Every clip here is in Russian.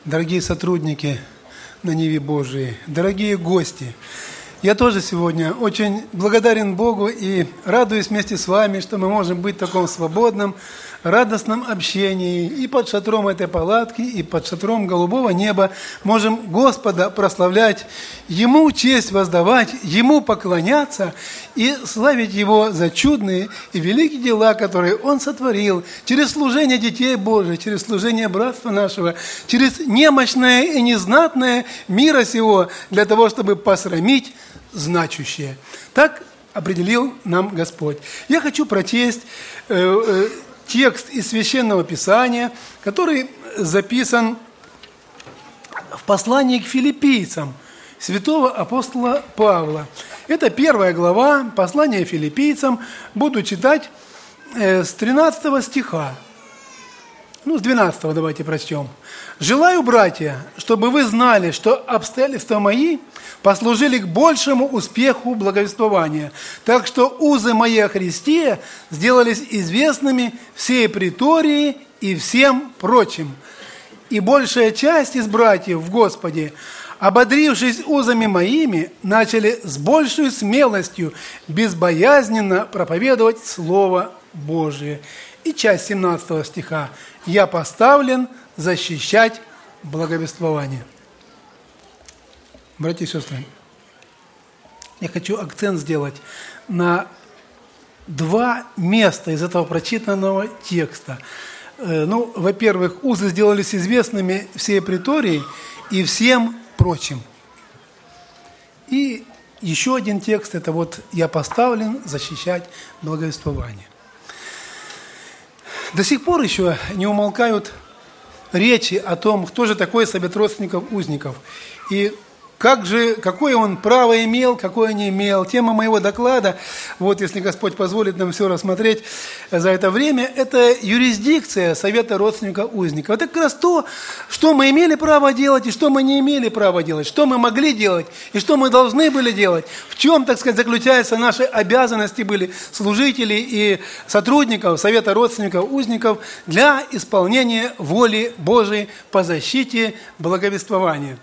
дорогие сотрудники на Ниве Божией, дорогие гости. Я тоже сегодня очень благодарен Богу и радуюсь вместе с вами, что мы можем быть в таком свободном, радостном общении и под шатром этой палатки, и под шатром голубого неба. Можем Господа прославлять, Ему честь воздавать, Ему поклоняться и славить Его за чудные и великие дела, которые Он сотворил через служение детей Божьих, через служение братства нашего, через немощное и незнатное мира сего, для того, чтобы посрамить значущее. Так определил нам Господь. Я хочу прочесть текст из Священного Писания, который записан в послании к филиппийцам святого апостола Павла. Это 1 глава послания филиппийцам. Буду читать с 13 стиха. С 12 давайте прочтем. «Желаю, братья, чтобы вы знали, что обстоятельства мои послужили к большему успеху благовествования, так что узы мои о Христе сделались известными всей притории и всем прочим. И большая часть из братьев в Господе, ободрившись узами моими, начали с большей смелостью безбоязненно проповедовать Слово Божие». И часть 17 стиха. «Я поставлен защищать благовествование». Братья и сестры, я хочу акцент сделать на два места из этого прочитанного текста. Во-первых, узы сделались известными всей притории и всем прочим. И еще один текст, это «Я поставлен защищать благовествование». До сих пор еще не умолкают речи о том, кто же такой совет родственников узников. И какое он право имел, какое не имел. Тема моего доклада, если Господь позволит нам все рассмотреть за это время, это юрисдикция совета родственников узников. Это как раз то, что мы имели право делать и что мы не имели права делать, что мы могли делать и что мы должны были делать, в чем, заключаются наши обязанности были служителей и сотрудников совета родственников узников для исполнения воли Божией по защите благовествования.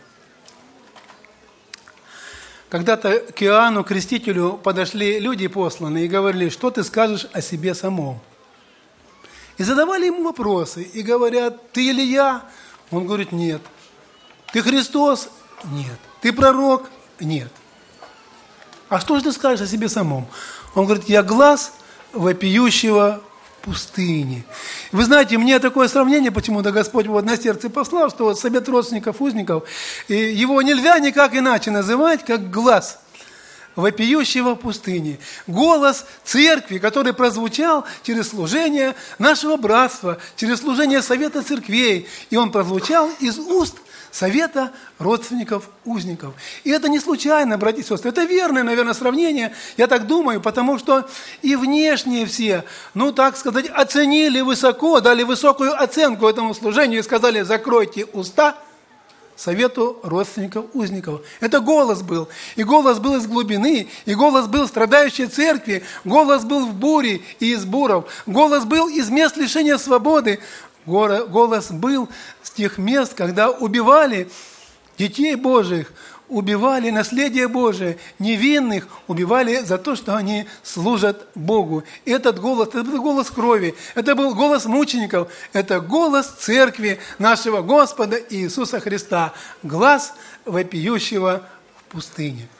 Когда-то к Иоанну Крестителю подошли люди посланные и говорили: что ты скажешь о себе самом? И задавали ему вопросы, и говорят: ты Илия? Он говорит: нет. Ты Христос? Нет. Ты пророк? Нет. А что же ты скажешь о себе самом? Он говорит: я глас вопиющего в пустыне. Вы знаете, мне такое сравнение почему-то Господь на сердце послал, что совет родственников узников, его нельзя никак иначе называть, как глас вопиющего в пустыне. Голос церкви, который прозвучал через служение нашего братства, через служение совета церквей. И он прозвучал из уст совета родственников узников. И это не случайно, братья и сестры. Это верное, наверное, сравнение, я так думаю, потому что и внешние все, оценили высоко, дали высокую оценку этому служению и сказали: закройте уста совету родственников узников. Это голос был. И голос был из глубины, и голос был в страдающей церкви, голос был в буре и из буров, голос был из мест лишения свободы, голос был с тех мест, когда убивали детей Божьих, убивали наследие Божие, невинных убивали за то, что они служат Богу. И этот голос, это был голос крови, это был голос мучеников, это голос церкви нашего Господа Иисуса Христа, глас вопиющего в пустыне.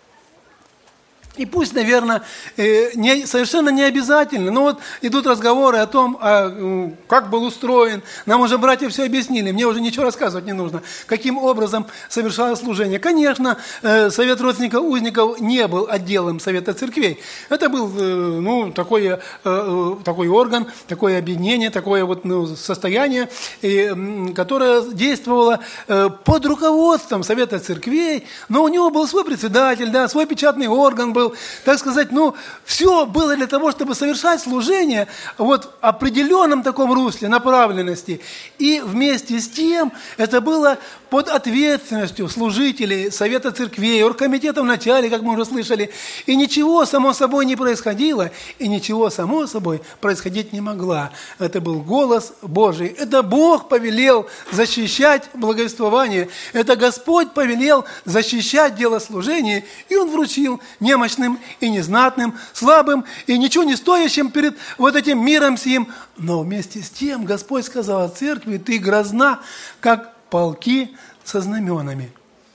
И пусть, наверное, совершенно не обязательно, но идут разговоры о том, как был устроен. Нам уже братья все объяснили, мне уже ничего рассказывать не нужно, каким образом совершалось служение. Конечно, совет родственников узников не был отделом совета церквей. Это был такой орган, такое объединение, такое состояние, которое действовало под руководством совета церквей, но у него был свой председатель, свой печатный орган был, был, так сказать, все было для того, чтобы совершать служение в определенном таком русле, направленности. И вместе с тем это было под ответственностью служителей, Совета церквей, оргкомитета в начале, как мы уже слышали. И ничего само собой не происходило, и ничего само собой происходить не могло. Это был голос Божий. Это Бог повелел защищать благовествование. Это Господь повелел защищать дело служения, и Он вручил немощным и незнатным, слабым и ничего не стоящим перед этим миром сим. Но вместе с тем Господь сказал о церкви: ты грозна, как полки со знаменами.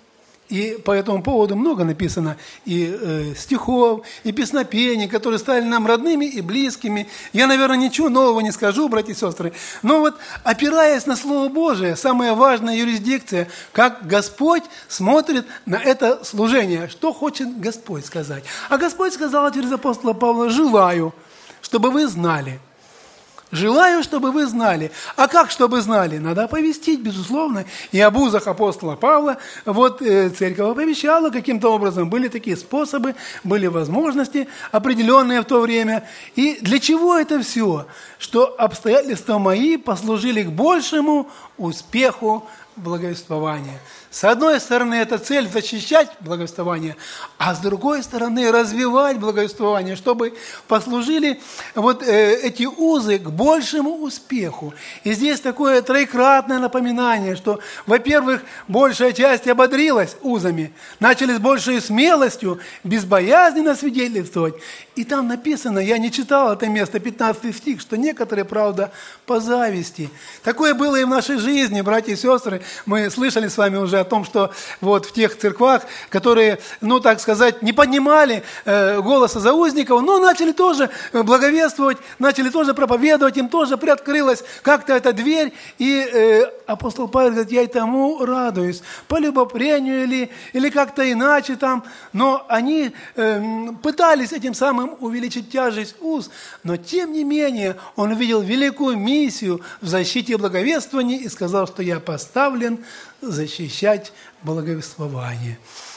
И по этому поводу много написано и стихов, и песнопений, которые стали нам родными и близкими. Я, наверное, ничего нового не скажу, братья и сестры. Но опираясь на Слово Божие, самая важная юрисдикция, как Господь смотрит на это служение. Что хочет Господь сказать? А Господь сказал через апостола Павла: желаю, чтобы вы знали. Желаю, чтобы вы знали. А как, чтобы знали? Надо оповестить, безусловно. И об узах апостола Павла церковь оповещала каким-то образом. Были такие способы, были возможности определенные в то время. И для чего это все? Что обстоятельства мои послужили к большему успеху благовествования. С одной стороны, это цель защищать благовествование, а с другой стороны, развивать благовествование, чтобы послужили эти узы к большему успеху. И здесь такое троекратное напоминание, что, во-первых, большая часть ободрилась узами, начали с большей смелостью, безбоязненно свидетельствовать. И там написано, я не читал это место, 15 стих, что некоторые, правда, по зависти. Такое было и в нашей жизни, братья и сестры. Мы слышали с вами уже о том, что в тех церквах, которые, так сказать, не поднимали голоса за узников, но начали тоже благовествовать, начали тоже проповедовать, им тоже приоткрылась как-то эта дверь. И апостол Павел говорит: я и тому радуюсь, по любопрению или как-то иначе там. Но они пытались этим самым увеличить тяжесть уз, но тем не менее он увидел великую миссию в защите благовествования и сказал, что я поставлен защищать благовествование.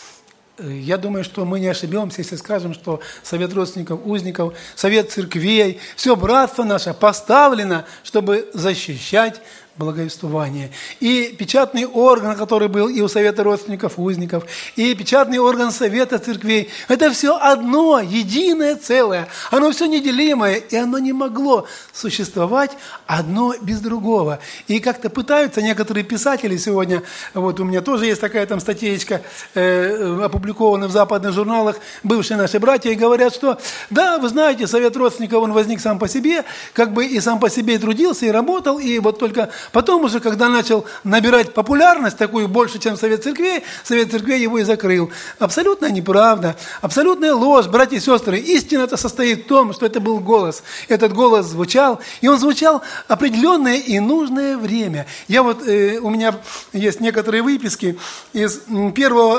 Я думаю, что мы не ошибемся, если скажем, что Совет родственников, узников, Совет церквей, все братство наше поставлено, чтобы защищать благовествование. И печатный орган, который был и у Совета родственников, узников, и печатный орган Совета церквей, это все одно, единое целое. Оно все неделимое, и оно не могло существовать одно без другого. И как-то пытаются некоторые писатели сегодня, у меня тоже есть такая там статейка, опубликованная в западных журналах, бывшие наши братья, и говорят, что да, вы знаете, Совет родственников, он возник сам по себе, и сам по себе и трудился, и работал, и только потом уже, когда начал набирать популярность, такую больше, чем Совет церквей его и закрыл. Абсолютная неправда, абсолютная ложь, братья и сестры. Истина-то состоит в том, что это был голос. Этот голос звучал, и он звучал определенное и нужное время. У меня есть некоторые выписки из первого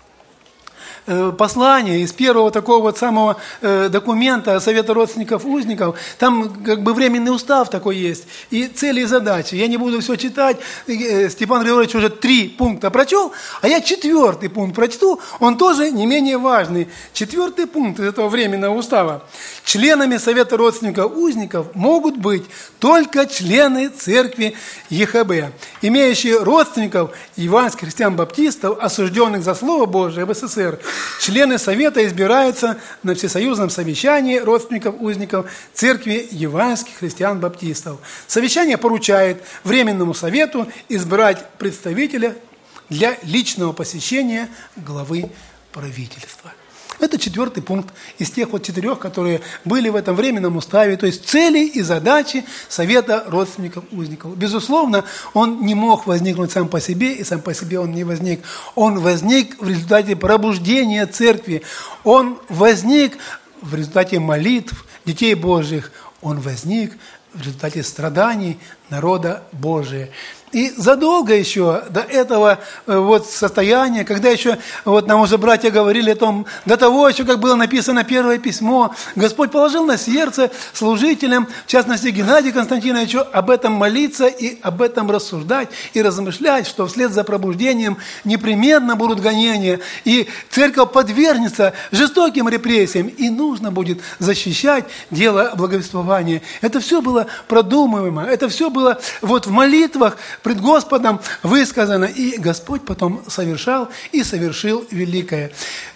послание, из первого такого самого документа Совета родственников узников, там временный устав такой есть, и цели и задачи. Я не буду все читать, Степан Григорьевич уже 3 пункта прочел, а я 4 пункт прочту, он тоже не менее важный. 4 пункт этого временного устава. Членами Совета родственников узников могут быть только члены церкви ЕХБ, имеющие родственников евангельских христиан-баптистов, осужденных за Слово Божие в СССР. Члены Совета избираются на всесоюзном совещании родственников узников церкви евангельских христиан-баптистов. Совещание поручает Временному Совету избрать представителя для личного посещения главы правительства. Это 4 пункт из тех 4, которые были в этом временном уставе, то есть цели и задачи Совета родственников узников. Безусловно, он не мог возникнуть сам по себе, и сам по себе он не возник. Он возник в результате пробуждения церкви, он возник в результате молитв детей Божьих, он возник в результате страданий народа Божия. И задолго еще до этого вот состояния, когда еще вот нам уже братья говорили о том, до того еще, как было написано первое письмо, Господь положил на сердце служителям, в частности Геннадию Константиновичу, об этом молиться и об этом рассуждать и размышлять, что вслед за пробуждением непременно будут гонения, и церковь подвергнется жестоким репрессиям, и нужно будет защищать дело благовествования. Это все было продумываемо, это все было вот в молитвах пред Господом высказано, и Господь потом совершал и совершил великое.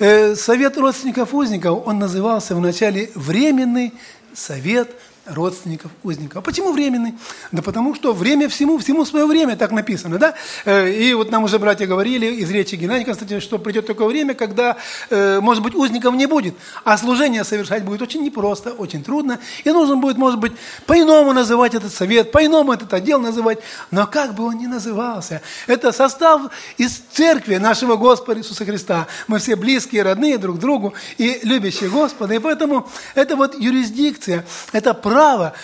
Совет родственников узников, он назывался вначале «Временный совет родственников узников». Почему временный? Да потому что время всему свое время, так написано, да? И вот нам уже братья говорили из речи Геннадия Константиновича, что придет такое время, когда, может быть, узников не будет, а служение совершать будет очень непросто, очень трудно, и нужно будет, может быть, по-иному называть этот совет, по-иному этот отдел называть, но как бы он ни назывался, это состав из церкви нашего Господа Иисуса Христа. Мы все близкие, родные друг другу и любящие Господа, и поэтому это вот юрисдикция, это право,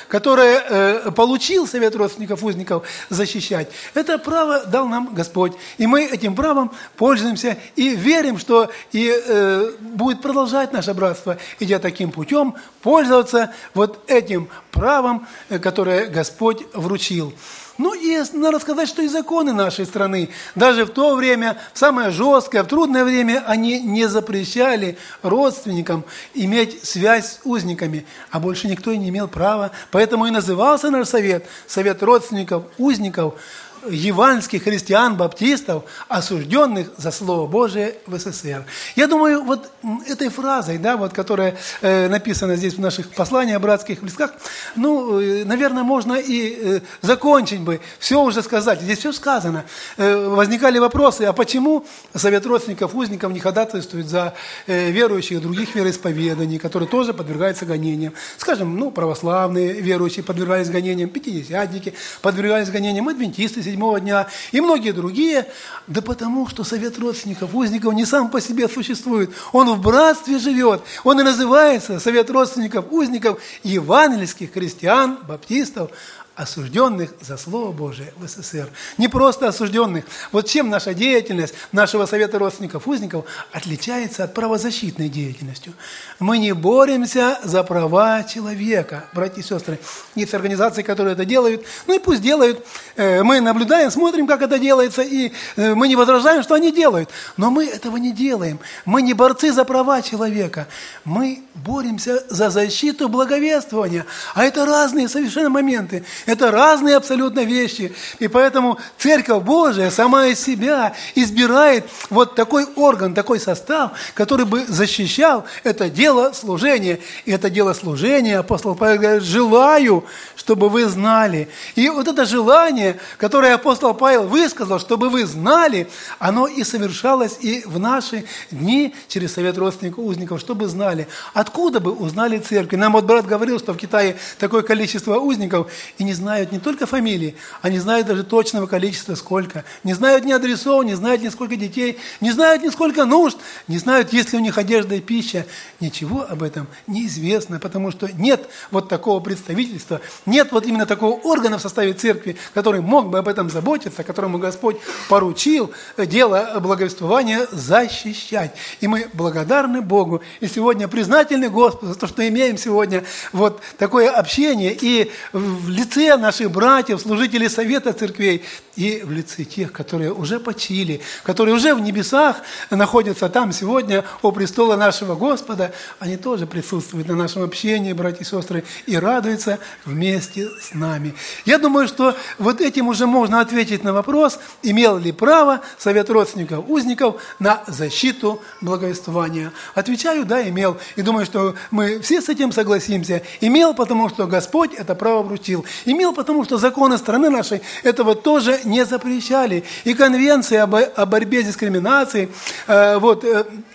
которое получил Совет родственников узников защищать, это право дал нам Господь. И мы этим правом пользуемся и верим, что и будет продолжать наше братство, идя таким путем, пользоваться вот этим правом, которое Господь вручил. Ну и надо сказать, что и законы нашей страны, даже в то время, в самое жесткое, в трудное время, они не запрещали родственникам иметь связь с узниками, а больше никто и не имел права. Поэтому и назывался наш совет, совет родственников узников, евангельских христиан-баптистов, осужденных за Слово Божие в СССР. Я думаю, вот этой фразой, да, вот, которая написана здесь в наших посланиях братских листках, ну, наверное, можно и закончить бы, все уже сказать. Здесь все сказано. Возникали вопросы, а почему Совет родственников узников не ходатайствует за верующих других вероисповеданий, которые тоже подвергаются гонениям? Скажем, ну, православные верующие подвергались гонениям, пятидесятники подвергались гонениям, адвентисты седьмого дня и многие другие. Да потому что Совет родственников узников не сам по себе существует. Он в братстве живет. Он и называется Совет родственников узников евангельских христиан, баптистов, осужденных за Слово Божие в СССР. Не просто осужденных. Вот чем наша деятельность, нашего Совета родственников узников отличается от правозащитной деятельности. Мы не боремся за права человека, братья и сестры. Есть организации, которые это делают. Ну и пусть делают. Мы наблюдаем, смотрим, как это делается, и мы не возражаем, что они делают. Но мы этого не делаем. Мы не борцы за права человека. Мы боремся за защиту благовествования. А это разные совершенно моменты. Это разные абсолютно вещи. И поэтому Церковь Божия сама из себя избирает вот такой орган, такой состав, который бы защищал это дело служения. И это дело служения, апостол Павел говорит, желаю, чтобы вы знали. И вот это желание, которое апостол Павел высказал, чтобы вы знали, оно и совершалось и в наши дни через Совет родственников узников, чтобы знали. Откуда бы узнали церкви? Нам вот брат говорил, что в Китае такое количество узников, и не знают не только фамилии, они знают даже точного количества сколько. Не знают ни адресов, не знают ни сколько детей, не знают ни сколько нужд, не знают, есть ли у них одежда и пища. Ничего об этом не известно, потому что нет вот такого представительства, нет вот именно такого органа в составе церкви, который мог бы об этом заботиться, которому Господь поручил дело благовествования защищать. И мы благодарны Богу, и сегодня признательны Господу за то, что имеем сегодня вот такое общение и в лице наших братьев, служителей Совета церквей, и в лице тех, которые уже почили, которые уже в небесах находятся там сегодня у престола нашего Господа, они тоже присутствуют на нашем общении, братья и сестры, и радуются вместе с нами. Я думаю, что вот этим уже можно ответить на вопрос, имел ли право Совет родственников узников на защиту благовествования. Отвечаю, да, имел. И думаю, что мы все с этим согласимся. Имел, потому что Господь это право вручил. Имел, потому что законы страны нашей этого тоже не запрещали. И конвенция о борьбе с дискриминацией,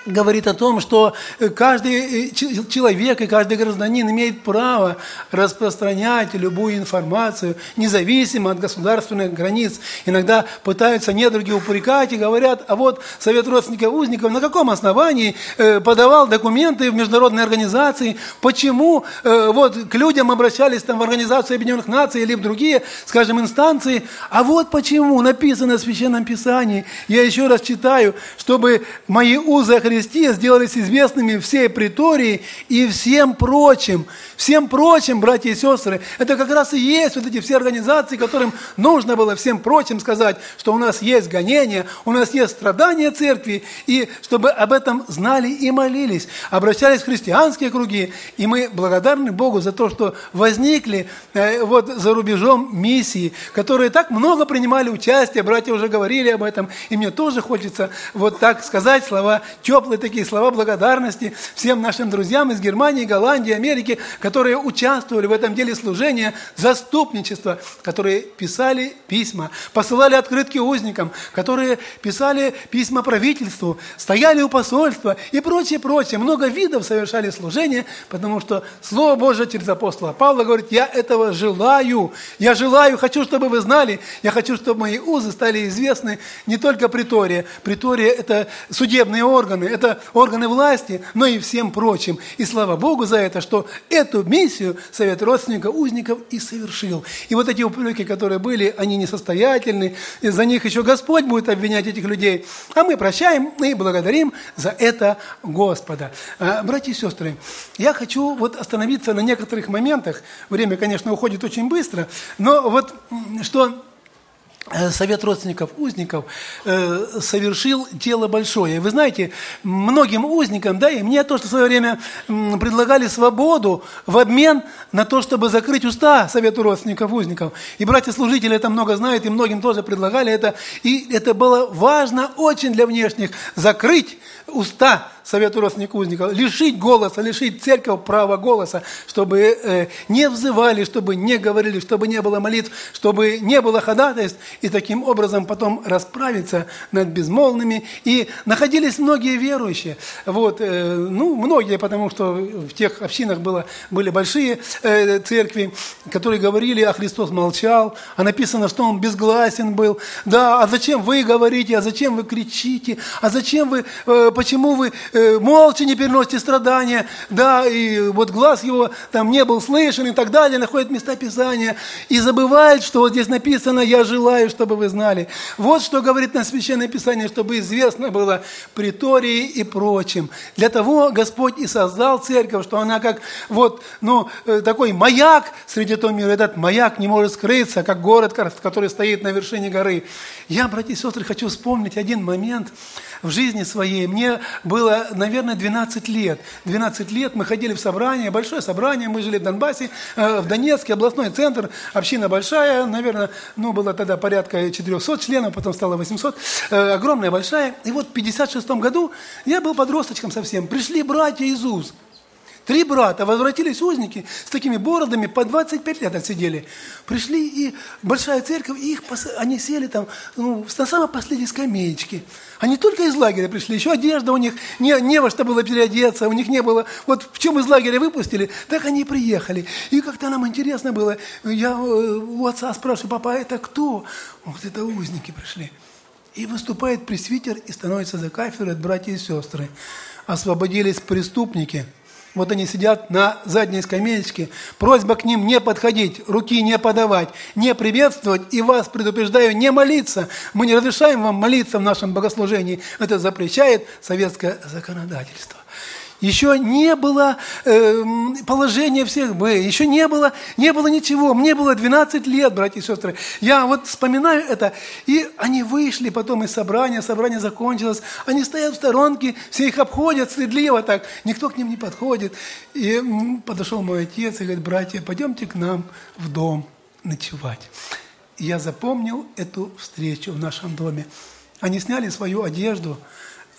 говорит о том, что каждый человек и каждый гражданин имеет право распространять любую информацию, независимо от государственных границ. Иногда пытаются недруги упрекать и говорят, а вот Совет родственников узников на каком основании подавал документы в международные организации, почему вот к людям обращались там в Организацию Объединенных Наций или в другие, скажем, инстанции, а вот почему написано в Священном Писании, я еще раз читаю, чтобы мои узы о Христе сделались известными всей притории и всем прочим, братья и сестры. Это как раз и есть вот эти все организации, которым нужно было всем прочим сказать, что у нас есть гонения, у нас есть страдания церкви, и чтобы об этом знали и молились, обращались в христианские круги, и мы благодарны Богу за то, что возникли вот за рубежом миссии, которые так много принимали участие, братья уже говорили об этом, и мне тоже хочется вот так сказать слова, теплые такие слова благодарности всем нашим друзьям из Германии, Голландии, Америки, которые участвовали в этом деле служения, заступничества, которые писали письма, посылали открытки узникам, которые писали письма правительству, стояли у посольства и прочее. Много видов совершали служения, потому что Слово Божие через апостола Павла говорит, я этого желаю, хочу, чтобы вы знали, я хочу, чтобы мои узы стали известны не только притории. Притория – это судебные органы, это органы власти, но и всем прочим. И слава Богу за это, что эту миссию Совет родственников узников и совершил. И вот эти упреки, которые были, они несостоятельны, и за них еще Господь будет обвинять этих людей. А мы прощаем и благодарим за это Господа. Братья и сестры, я хочу вот остановиться на некоторых моментах. Время, конечно, уходит очень быстро, но вот что Совет родственников узников совершил дело большое. Вы знаете, многим узникам, да, и мне тоже в свое время предлагали свободу в обмен на то, чтобы закрыть уста Совету родственников узников. И братья-служители это много знают, и многим тоже предлагали это. И это было важно очень для внешних – закрыть уста Совету родственников узников, лишить голоса, лишить церковь права голоса, чтобы не взывали, чтобы не говорили, чтобы не было молитв, чтобы не было ходатайств, и таким образом потом расправиться над безмолвными. И находились многие верующие, вот, многие, потому что в тех общинах были большие церкви, которые говорили, а Христос молчал, а написано, что Он безгласен был. Да, а зачем вы говорите, а зачем вы кричите, а зачем вы, почему вы молча не переносите страдания, да, и вот глаз его там не был слышен и так далее, находят места Писания и забывают, что вот здесь написано «Я желаю, чтобы вы знали». Вот что говорит нам Священное Писание, чтобы известно было притории и прочим. Для того Господь и создал церковь, что она как вот, такой маяк среди этого мира. Этот маяк не может скрыться, как город, который стоит на вершине горы. Я, братья и сестры, хочу вспомнить один момент в жизни своей. Мне было, наверное, 12 лет. 12 лет мы ходили в собрание, большое собрание, мы жили в Донбассе, в Донецке, областной центр, община большая, наверное, было тогда порядка 400 членов, потом стало 800, огромная, большая. И вот в 56 году я был подросточком совсем, пришли братья из УЗ. 3 брата, возвратились узники с такими бородами, по 25 лет отсидели. Пришли, и большая церковь, и они сели там на самой последней скамеечке. Они только из лагеря пришли, еще одежда у них не во что было переодеться, у них не было, вот в чем из лагеря выпустили, так они и приехали. И как-то нам интересно было, я у отца спрашиваю, папа, а это кто? Вот это узники пришли. И выступает пресвитер, и становится за кафедрой братья и сестры. Освободились преступники. Вот они сидят на задней скамеечке. Просьба к ним не подходить, руки не подавать, не приветствовать. И вас предупреждаю, не молиться. Мы не разрешаем вам молиться в нашем богослужении. Это запрещает советское законодательство. Еще не было положения всех Б, еще не было ничего. Мне было 12 лет, братья и сестры. Я вот вспоминаю это. И они вышли потом из собрания закончилось. Они стоят в сторонке, все их обходят стыдливо так. Никто к ним не подходит. И подошел мой отец и говорит, братья, пойдемте к нам в дом ночевать. И я запомнил эту встречу в нашем доме. Они сняли свою одежду,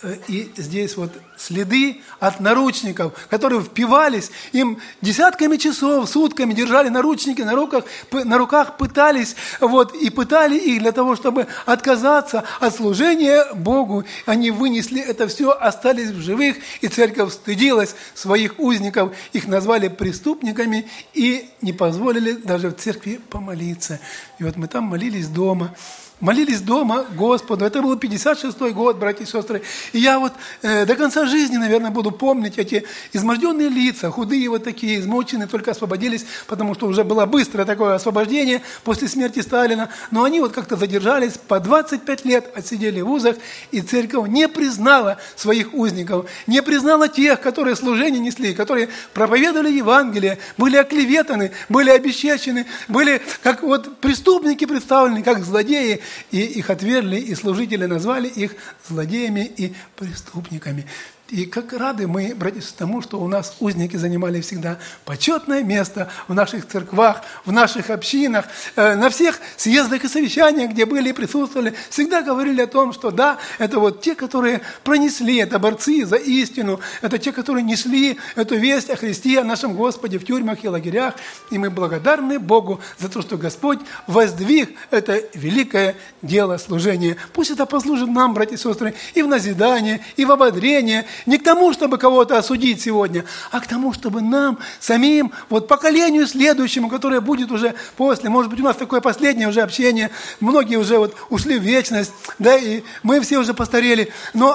И здесь вот следы от наручников, которые впивались, им десятками часов, сутками держали наручники на руках пытались, и пытали их для того, чтобы отказаться от служения Богу. Они вынесли это все, остались в живых, и церковь стыдилась своих узников, их назвали преступниками и не позволили даже в церкви помолиться. И вот мы там молились дома Господу. Это был 56-й год, братья и сестры. И я до конца жизни, наверное, буду помнить эти изможденные лица, худые такие, измученные, только освободились, потому что уже было быстрое такое освобождение после смерти Сталина. Но они как-то задержались, по 25 лет отсидели в вузах, и церковь не признала своих узников, не признала тех, которые служение несли, которые проповедовали Евангелие, были оклеветаны, были обесчещены, были как преступники представлены, как злодеи. И их отвергли, и служители назвали их злодеями и преступниками. И как рады мы, братья, тому, что у нас узники занимали всегда почетное место в наших церквах, в наших общинах, на всех съездах и совещаниях, где были и присутствовали, всегда говорили о том, что да, это те, которые пронесли, это борцы за истину, это те, которые несли эту весть о Христе, о нашем Господе в тюрьмах и лагерях. И мы благодарны Богу за то, что Господь воздвиг это великое дело служения. Пусть это послужит нам, братья и сестры, и в назидание, и в ободрение, не к тому, чтобы кого-то осудить сегодня, а к тому, чтобы нам, самим, поколению следующему, которое будет уже после, может быть, у нас такое последнее уже общение, многие уже ушли в вечность, да, и мы все уже постарели,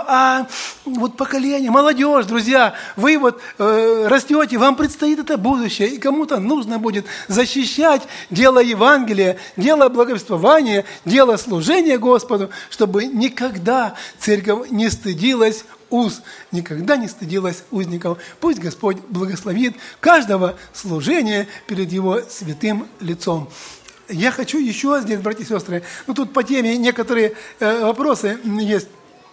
поколение, молодежь, друзья, вы растете, вам предстоит это будущее, и кому-то нужно будет защищать дело Евангелия, дело благовествования, дело служения Господу, чтобы никогда церковь не стыдилась никогда не стыдилась узников. Пусть Господь благословит каждого служения перед Его святым лицом. Я хочу еще здесь, братья и сестры, тут по теме некоторые вопросы есть.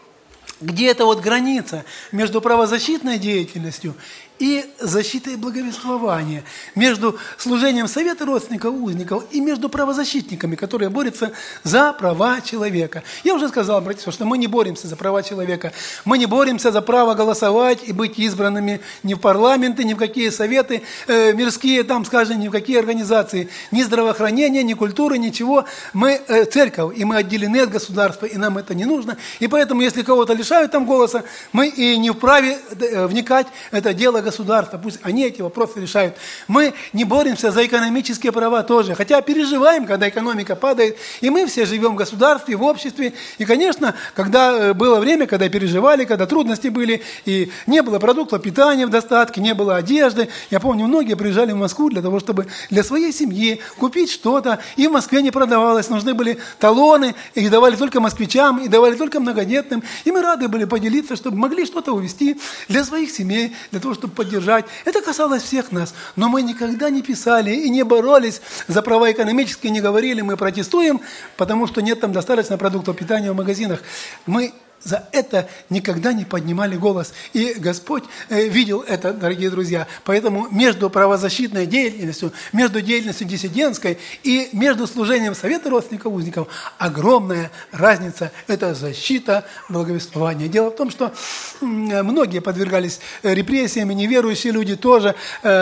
Где эта граница между правозащитной деятельностью и защитой благовествования, между служением совета родственников узников и между правозащитниками, которые борются за права человека. Я уже сказал, братья, что мы не боремся за права человека, мы не боремся за право голосовать и быть избранными ни в парламенты, ни в какие советы мирские, ни в какие организации, ни здравоохранения, ни культуры, ничего. Мы церковь, и мы отделены от государства, и нам это не нужно. И поэтому, если кого-то лишают там голоса, мы и не вправе вникать в это дело государства, пусть они эти вопросы решают. Мы не боремся за экономические права тоже, хотя переживаем, когда экономика падает, и мы все живем в государстве, в обществе, и, конечно, когда было время, когда переживали, когда трудности были, и не было продуктов питания в достатке, не было одежды, я помню, многие приезжали в Москву для того, чтобы для своей семьи купить что-то, и в Москве не продавалось, нужны были талоны, их давали только москвичам, и давали только многодетным, и мы рады были поделиться, чтобы могли что-то увезти для своих семей, для того, чтобы поддержать. Это касалось всех нас. Но мы никогда не писали и не боролись за права экономические, не говорили, мы протестуем, потому что нет там достаточно продуктов питания в магазинах. Мы за это никогда не поднимали голос. И Господь видел это, дорогие друзья. Поэтому между правозащитной деятельностью, между деятельностью диссидентской и между служением совета родственников узников огромная разница. Это защита благовествования. Дело в том, что многие подвергались репрессиям, и неверующие люди тоже,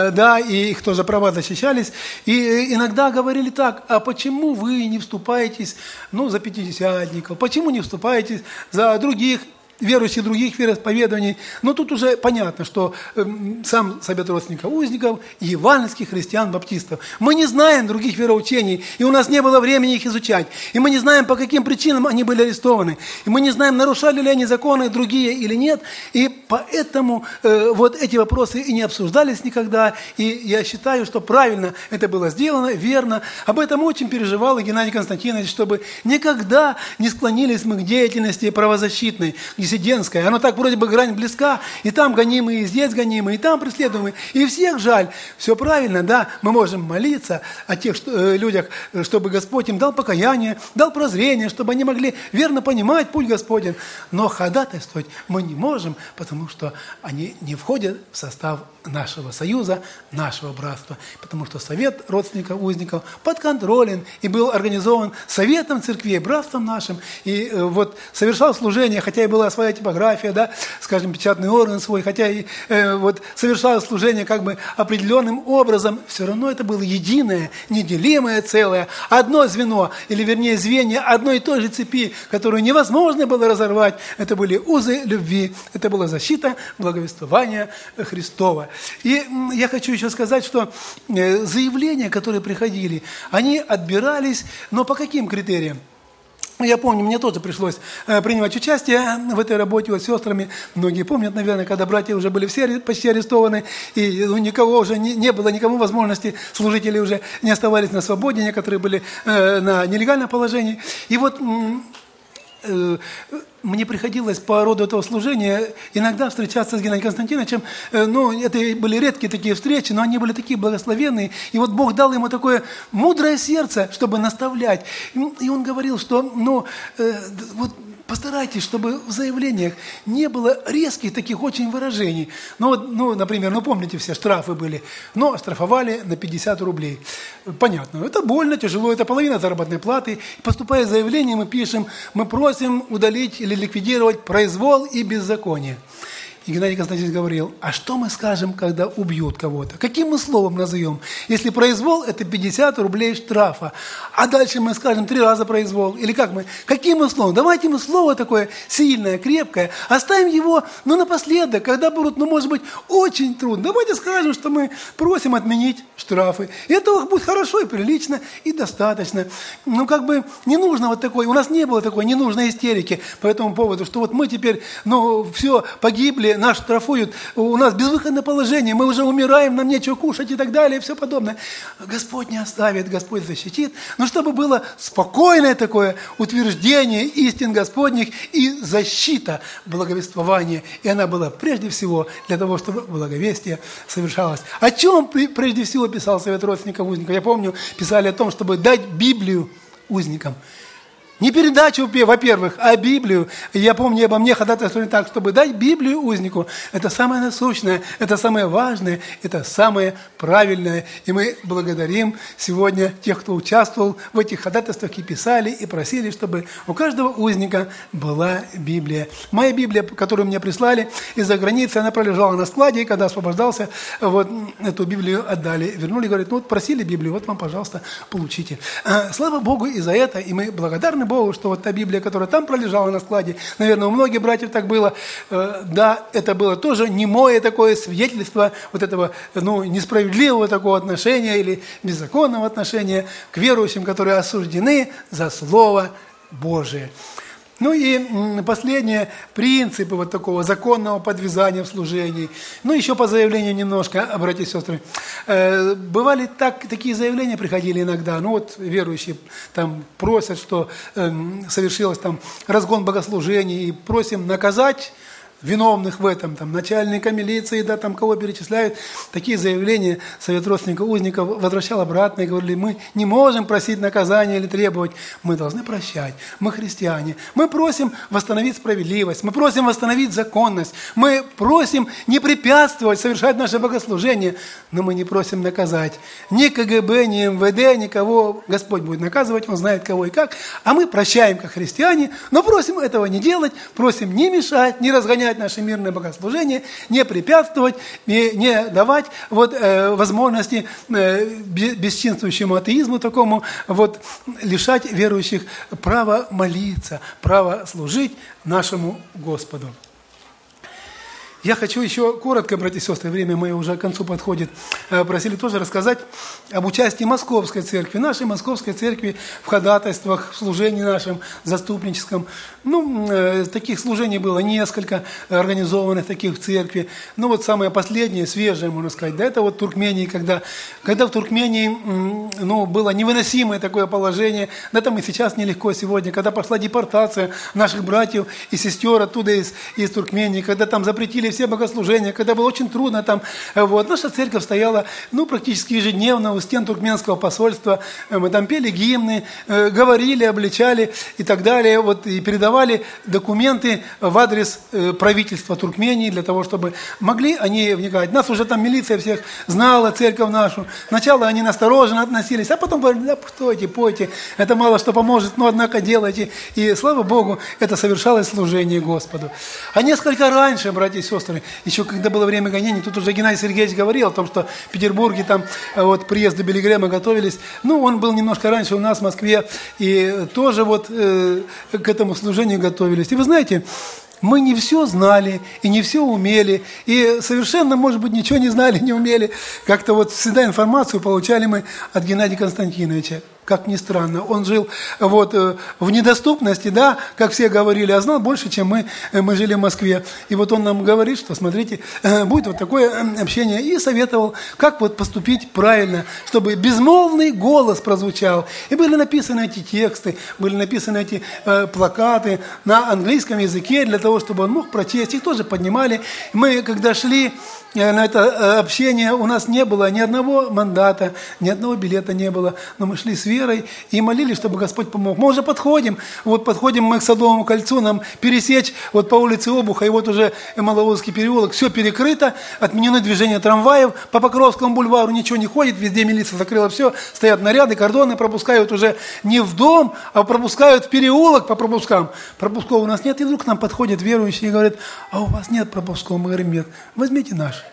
и их тоже права защищались. И иногда говорили так: а почему вы не вступаетесь за пятидесятников? Почему не вступаетесь за других верующих других вероисповеданий? Но тут уже понятно, что сам совет родственников узников, евангельских христиан-баптистов. Мы не знаем других вероучений, и у нас не было времени их изучать. И мы не знаем, по каким причинам они были арестованы. И мы не знаем, нарушали ли они законы другие или нет. И поэтому эти вопросы и не обсуждались никогда. И я считаю, что правильно это было сделано, верно. Об этом очень переживал и Геннадий Константинович, чтобы никогда не склонились мы к деятельности правозащитной, диссидентская. Оно так вроде бы грань близка, и там гонимые, и здесь гонимые, и там преследуемые, и всех жаль. Все правильно, да, мы можем молиться о тех людях, чтобы Господь им дал покаяние, дал прозрение, чтобы они могли верно понимать путь Господень. Но ходатайствовать мы не можем, потому что они не входят в состав нашего союза, нашего братства. Потому что совет родственников узников подконтролен и был организован советом церквей, братством нашим. И совершал служение, хотя и было своя типография, да, скажем, печатный орган свой, хотя и вот совершала служение как бы определенным образом, все равно это было единое, неделимое целое, одно звено, или вернее звенья одной и той же цепи, которую невозможно было разорвать. Это были узы любви, это была защита благовествования Христова. И я хочу еще сказать, что заявления, которые приходили, они отбирались, но по каким критериям? Я помню, мне тоже пришлось принимать участие в этой работе вот с сестрами. Многие помнят, наверное, когда братья уже были все почти арестованы, и у никого уже не было никому возможности, служители уже не оставались на свободе, некоторые были на нелегальном положении. И вот мне приходилось по роду этого служения иногда встречаться с Геннадием Константиновичем. Это были редкие такие встречи, но они были такие благословенные. И вот Бог дал ему такое мудрое сердце, чтобы наставлять. И он говорил, что вот постарайтесь, чтобы в заявлениях не было резких таких очень выражений. Например, помните все, штрафы были. Но штрафовали на 50 рублей. Понятно, это больно, тяжело, это половина заработной платы. Поступая заявление, мы пишем, мы просим удалить или ликвидировать произвол и беззаконие. И Геннадий Константинович говорил, а что мы скажем, когда убьют кого-то? Каким мы словом назовем? Если произвол, это 50 рублей штрафа. А дальше мы скажем 3 раза произвол. Или как мы? Каким мы словом? Давайте мы слово такое сильное, крепкое. Оставим его, напоследок, когда будут, может быть, очень трудно. Давайте скажем, что мы просим отменить штрафы. И этого будет хорошо и прилично, и достаточно. Не нужно вот такой, у нас не было такой ненужной истерики по этому поводу, что вот мы теперь, все, погибли, нас штрафуют, у нас безвыходное положение, мы уже умираем, нам нечего кушать и так далее, и все подобное. Господь не оставит, Господь защитит. Но чтобы было спокойное такое утверждение истин Господних и защита благовествования. И она была прежде всего для того, чтобы благовестие совершалось. О чем прежде всего писал Совет родственников узников? Я помню, писали о том, чтобы дать Библию узникам. Не передачу, во-первых, а Библию. Я помню, обо мне ходатайствовали так, чтобы дать Библию узнику. Это самое насущное, это самое важное, это самое правильное. И мы благодарим сегодня тех, кто участвовал в этих ходатайствах и писали, и просили, чтобы у каждого узника была Библия. Моя Библия, которую мне прислали из-за границы, она пролежала на складе, и когда освобождался, вот эту Библию отдали. Вернули, говорят, просили Библию, вот вам, пожалуйста, получите. Слава Богу и за это, и мы благодарны Богу, что вот та Библия, которая там пролежала на складе, наверное, у многих братьев так было, да, это было тоже немое такое свидетельство вот этого, несправедливого такого отношения или беззаконного отношения к верующим, которые осуждены за Слово Божие. И последнее, принципы вот такого законного подвязания в служении. Еще по заявлению немножко, братья и сестры. Бывали такие заявления, приходили иногда. Верующие там просят, что совершилось там разгон богослужений, и просим наказать виновных в этом, начальника милиции, кого перечисляют. Такие заявления Совет родственников узников возвращал обратно и говорили, мы не можем просить наказания или требовать, мы должны прощать, мы христиане. Мы просим восстановить справедливость, мы просим восстановить законность, мы просим не препятствовать совершать наше богослужение, но мы не просим наказать. Ни КГБ, ни МВД, никого Господь будет наказывать, Он знает кого и как, а мы прощаем как христиане, но просим этого не делать, просим не мешать, не разгонять наше мирное богослужение, не препятствовать, не давать возможности бесчинствующему атеизму такому лишать верующих права молиться, права служить нашему Господу. Я хочу еще коротко, братья и сестры, время мое уже к концу подходит, просили тоже рассказать об участии Московской церкви, нашей Московской церкви в ходатайствах, в служении нашем заступническом. Таких служений было несколько, организованных таких в церкви. Самое последнее, свежее, можно сказать, да, это в Туркмении, когда в Туркмении было невыносимое такое положение, да там и сейчас нелегко сегодня, когда пошла депортация наших братьев и сестер оттуда из Туркмении, когда там запретили все богослужения, когда было очень трудно там, вот, наша церковь стояла, практически ежедневно у стен туркменского посольства, мы там пели гимны, говорили, обличали и так далее, вот, и передавали документы в адрес правительства Туркмении для того, чтобы могли они вникать. Нас уже там милиция всех знала, церковь нашу. Сначала они настороженно относились, а потом говорили, да, стойте, пойте, это мало что поможет, но однако делайте. И слава Богу, это совершалось служение Господу. А несколько раньше, братья и сестры, еще когда было время гонений, тут уже Геннадий Сергеевич говорил о том, что в Петербурге там вот приезду Билли Грэма готовились. Он был немножко раньше у нас в Москве, и тоже вот к этому служению готовились. И вы знаете, мы не все знали и не все умели, и совершенно, может быть, ничего не знали, не умели. Как-то вот всегда информацию получали мы от Геннадия Константиновича. Как ни странно, он жил вот в недоступности, да, как все говорили, а знал больше, чем мы жили в Москве. И вот он нам говорит, что, смотрите, будет вот такое общение, и советовал, как вот поступить правильно, чтобы безмолвный голос прозвучал. И были написаны эти тексты, были написаны эти плакаты на английском языке, для того, чтобы он мог прочесть. Их тоже поднимали. Мы, когда шли на это общение, у нас не было ни одного мандата, ни одного билета не было, но мы шли с верой и молились, чтобы Господь помог. Мы уже подходим мы к Садовому кольцу, нам пересечь вот по улице Обуха, и вот уже Маловодский переулок, все перекрыто, отменено движение трамваев, по Покровскому бульвару ничего не ходит, везде милиция закрыла все, стоят наряды, кордоны, пропускают уже не в дом, а пропускают в переулок по пропускам. Пропусков у нас нет, и вдруг к нам подходят верующие и говорят, а у вас нет пропусков? Мы говорим, нет, возьмите наши.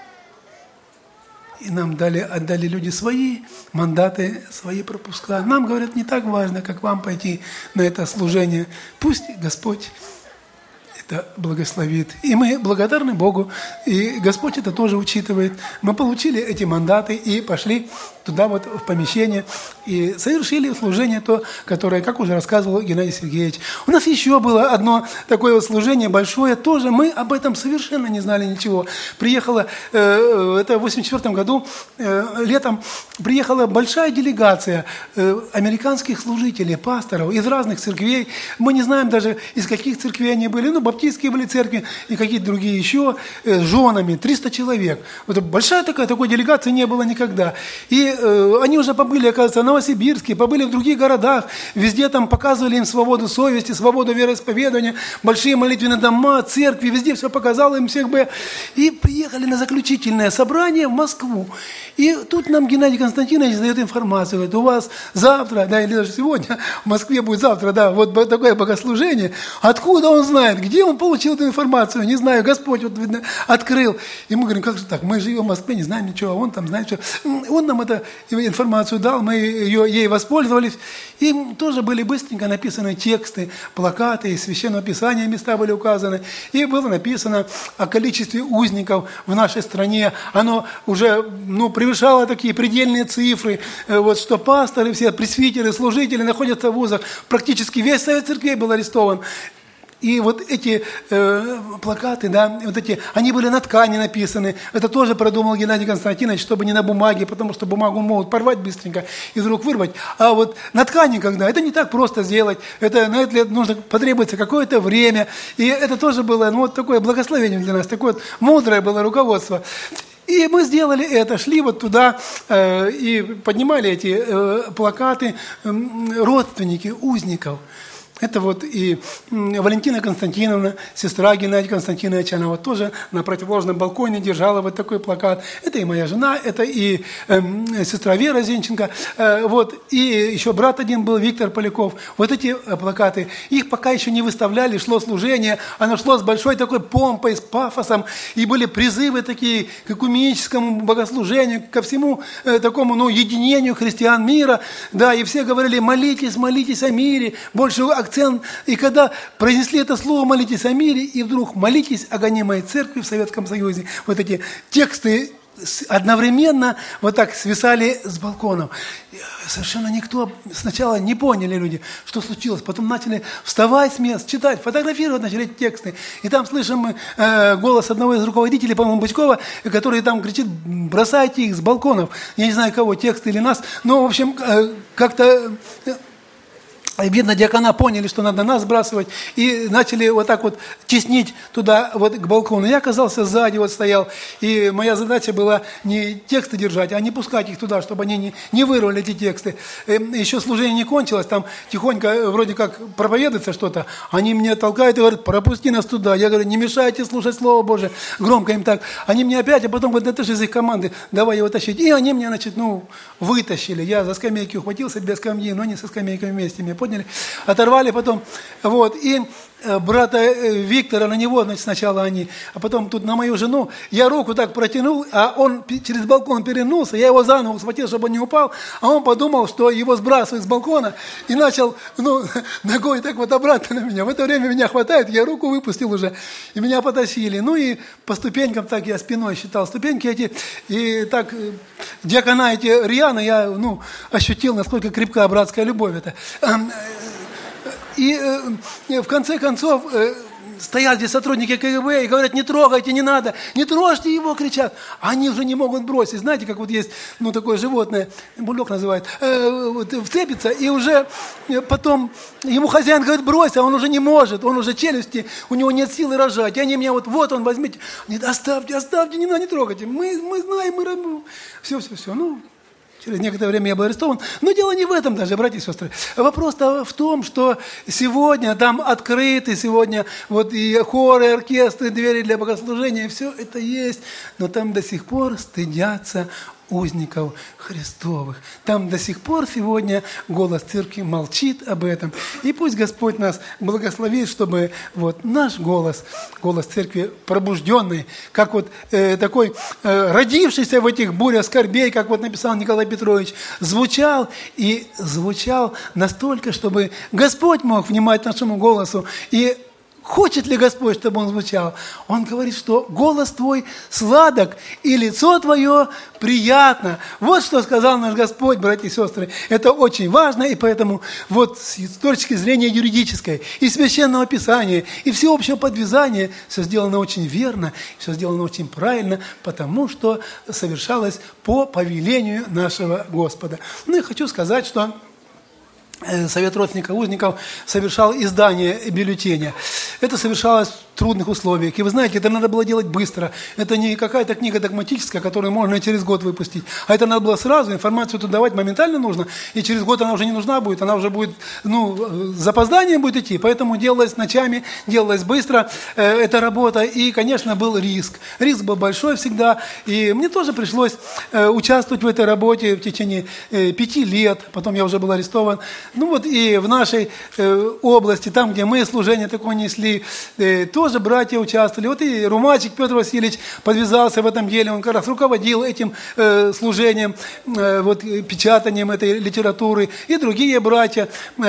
И нам отдали люди свои мандаты, свои пропуска. Нам, говорят, не так важно, как вам пойти на это служение. Пусть Господь это благословит. И мы благодарны Богу, и Господь это тоже учитывает. Мы получили эти мандаты и пошли туда вот в помещение и совершили служение то, которое, как уже рассказывал Геннадий Сергеевич. У нас еще было одно такое вот служение большое, тоже мы об этом совершенно не знали ничего. Приехала, это в 1984 году, летом, приехала большая делегация американских служителей, пасторов из разных церквей. Мы не знаем даже, из каких церквей они были, баптистские были церкви и какие-то другие еще, с женами, 300 человек. Вот большая такой делегации не было никогда. И они уже побыли, оказывается, в Новосибирске, побыли в других городах, везде там показывали им свободу совести, свободу вероисповедания, большие молитвенные дома, церкви, везде все показало им всех бы. И приехали на заключительное собрание в Москву. И тут нам Геннадий Константинович дает информацию, говорит, у вас завтра, да, или даже сегодня, в Москве будет завтра, да, вот такое богослужение. Откуда он знает, где он получил эту информацию, не знаю, Господь вот, видно, открыл. И мы говорим, как же так, мы живем в Москве, не знаем ничего, а он там знает все. Он нам эту информацию дал, мы ей воспользовались. И тоже были быстренько написаны тексты, плакаты, из Священного Писания места были указаны. И было написано о количестве узников в нашей стране. Оно уже, превышало такие предельные цифры, вот, что пасторы, все пресвитеры, служители находятся в вузах. Практически весь Совет Церквей был арестован. И вот эти плакаты, да, вот эти, они были на ткани написаны. Это тоже продумал Геннадий Константинович, чтобы не на бумаге, потому что бумагу могут порвать быстренько и вдруг вырвать. А вот на ткани, когда, это не так просто сделать. Это, на это потребуется какое-то время. И это тоже было, вот такое благословение для нас, такое вот мудрое было руководство. И мы сделали это, шли вот туда и поднимали эти плакаты, родственники узников. Это вот и Валентина Константиновна, сестра Геннадия Константиновича, она вот тоже на противоположном балконе держала вот такой плакат. Это и моя жена, это и сестра Вера Зинченко, вот, и еще брат один был, Виктор Поляков. Вот эти плакаты, их пока еще не выставляли, шло служение, оно шло с большой такой помпой, с пафосом, и были призывы такие к экуменическому богослужению, ко всему такому, единению христиан мира, да, и все говорили, молитесь, молитесь о мире, больше акцент. И когда произнесли это слово «молитесь о мире», и вдруг «молитесь о гонимой церкви в Советском Союзе», вот эти тексты одновременно вот так свисали с балконов. Совершенно никто сначала не поняли люди, что случилось. Потом начали вставать с мест, читать, фотографировать начали эти тексты. И там слышим мы голос одного из руководителей, по-моему, Бычкова, который там кричит: бросайте их с балконов. Я не знаю, кого, текст или нас. Но, в общем, как-то Видно, диакона поняли, что надо нас сбрасывать, и начали вот так вот теснить туда, вот к балкону. Я оказался сзади, вот стоял, и моя задача была не тексты держать, а не пускать их туда, чтобы они не вырвали эти тексты. Еще служение не кончилось, там тихонько вроде как проповедуется что-то, они меня толкают и говорят: пропусти нас туда. Я говорю: не мешайте слушать Слово Божие. Громко им так. Они мне опять, а потом говорят: это же из их команды, давай его тащить. И они меня, значит, вытащили. Я за скамейки ухватился, без скамьи, но не со скамейкой вместе меня подняли, оторвали потом, вот, и брата Виктора, на него, значит, сначала они, а потом тут на мою жену, я руку так протянул, а он через балкон перенулся, я его за ногу схватил, чтобы он не упал, а он подумал, что его сбрасывают с балкона, и начал, ногой так вот обратно на меня. В это время меня хватает, я руку выпустил уже, и меня потащили. И по ступенькам так я спиной считал ступеньки эти, и так диакона эти рьяно я, ощутил, насколько крепка братская любовь это. И в конце концов стоят здесь сотрудники КГБ и говорят: не трогайте, не надо, не трожьте его, кричат. Они уже не могут бросить. Знаете, как вот есть такое животное, бульдог называют, вцепится, и уже потом ему хозяин говорит: брось, а он уже не может, он уже челюсти, у него нет силы рожать. И они мне вот он, возьмите. Они: оставьте, не надо, не трогайте. Мы знаем, мы работаем. Все. Через некоторое время я был арестован. Но дело не в этом даже, братья и сестры. Вопрос-то в том, что сегодня там открыты, сегодня вот и хоры, и оркестры, двери для богослужения, все это есть. Но там до сих пор стыдятся узников Христовых. Там до сих пор сегодня голос церкви молчит об этом. И пусть Господь нас благословит, чтобы вот наш голос церкви пробужденный, как вот такой родившийся в этих бурях скорбей, как вот написал Николай Петрович, звучал настолько, чтобы Господь мог внимать нашему голосу. И хочет ли Господь, чтобы он звучал? Он говорит, что голос твой сладок, и лицо твое приятно. Вот что сказал наш Господь, братья и сестры. Это очень важно, и поэтому вот с точки зрения юридической, и священного писания, и всеобщего подвязания все сделано очень верно, все сделано очень правильно, потому что совершалось по повелению нашего Господа. И хочу сказать, что Совет родственников узников совершал издание бюллетеня. Это совершалось в трудных условиях. И вы знаете, это надо было делать быстро. Это не какая-то книга догматическая, которую можно через год выпустить. А это надо было сразу, информацию тут давать моментально нужно. И через год она уже не нужна будет. Она уже будет, с запозданием будет идти. Поэтому делалось ночами, делалось быстро эта работа. И, конечно, был риск. Риск был большой всегда. И мне тоже пришлось участвовать в этой работе в течение 5 лет. Потом я уже был арестован. И в нашей области, там, где мы служение такое несли, тоже братья участвовали. Вот и Румачик Петр Васильевич подвязался в этом деле, он как раз руководил этим служением, печатанием этой литературы. И другие братья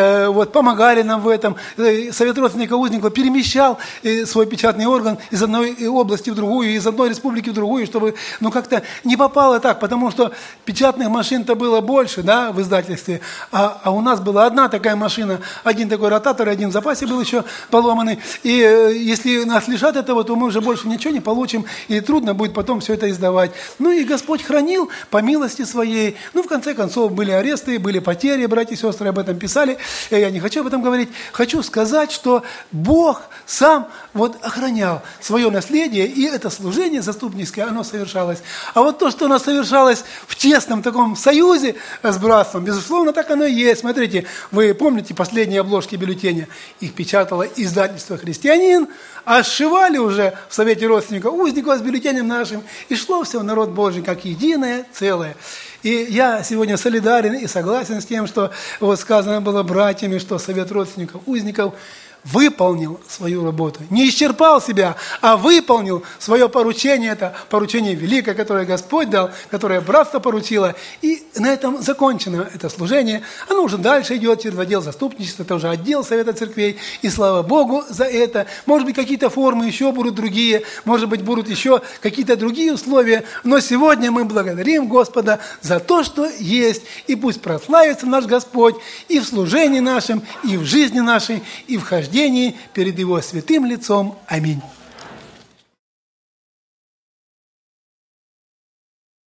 помогали нам в этом. Совет родственников узников перемещал свой печатный орган из одной области в другую, из одной республики в другую, чтобы как-то не попало так, потому что печатных машин-то было больше, в издательстве, а у нас была одна такая машина, один такой ротатор, один в запасе был еще поломанный. И если нас лишат этого, то мы уже больше ничего не получим, и трудно будет потом все это издавать. И Господь хранил по милости своей. В конце концов, были аресты, были потери, братья и сестры об этом писали. Я не хочу об этом говорить. Хочу сказать, что Бог сам охранял свое наследие, и это служение заступническое, оно совершалось. А вот то, что оно совершалось в тесном таком союзе с братством, безусловно, так оно и есть. Смотрите, вы помните последние обложки бюллетеня? Их печатало издательство «Христианин», а сшивали уже в Совете родственников узников с бюллетенем нашим, и шло все в народ Божий как единое целое. И я сегодня солидарен и согласен с тем, что сказано было братьями, что Совет родственников узников выполнил свою работу. Не исчерпал себя, а выполнил свое поручение. Это поручение великое, которое Господь дал, которое братство поручило. И на этом закончено это служение. Оно уже дальше идет через отдел заступничества, это уже отдел Совета церквей. И слава Богу за это. Может быть, какие-то формы еще будут другие, может быть, будут еще какие-то другие условия. Но сегодня мы благодарим Господа за то, что есть. И пусть прославится наш Господь и в служении нашем, и в жизни нашей, и в хождении перед Его святым лицом. Аминь.